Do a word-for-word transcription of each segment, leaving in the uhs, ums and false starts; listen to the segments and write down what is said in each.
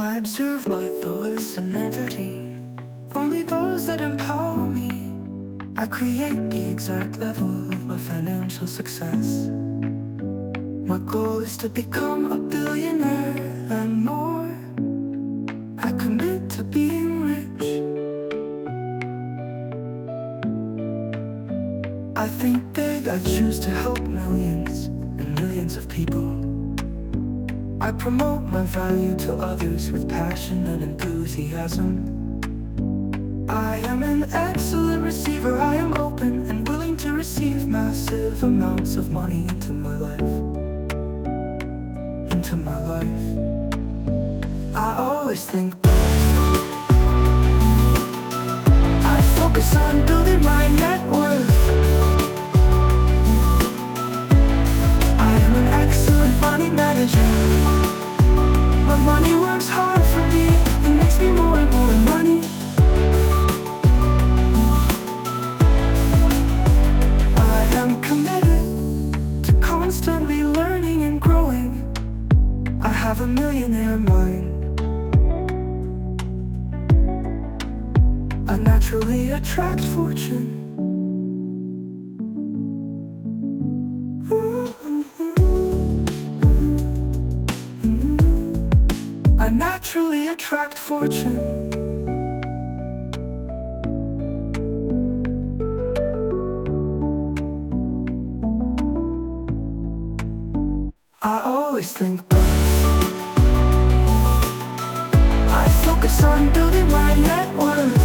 I observe my thoughts and entertain only those that empower me. I create the exact level of my financial success. My goal is to become a billionaire and more. I commit to being rich. I think big, I choose to help millions and millions of people. I promote my value to others with passion and enthusiasm. I am an excellent receiver. I am open and willing to receive massive amounts of money into my life. Into my life. I always think big. I focus on building my net worth. I am an excellent money manager. My money works hard for me. It makes me more and more money. I am committed to constantly learning and growing. I have a millionaire mind. I naturally attract fortune. I naturally attract fortune. I always think back. I focus on building my net worth.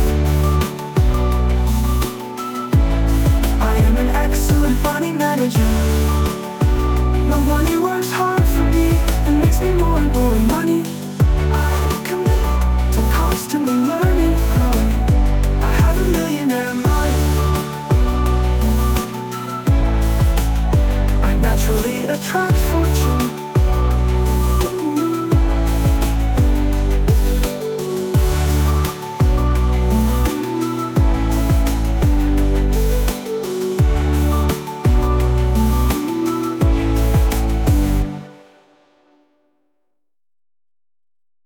I am an excellent money manager. My money works hard for me and makes me more and more money. I commit to constantly learning and growing. I have a millionaire mind. I naturally attract fortune.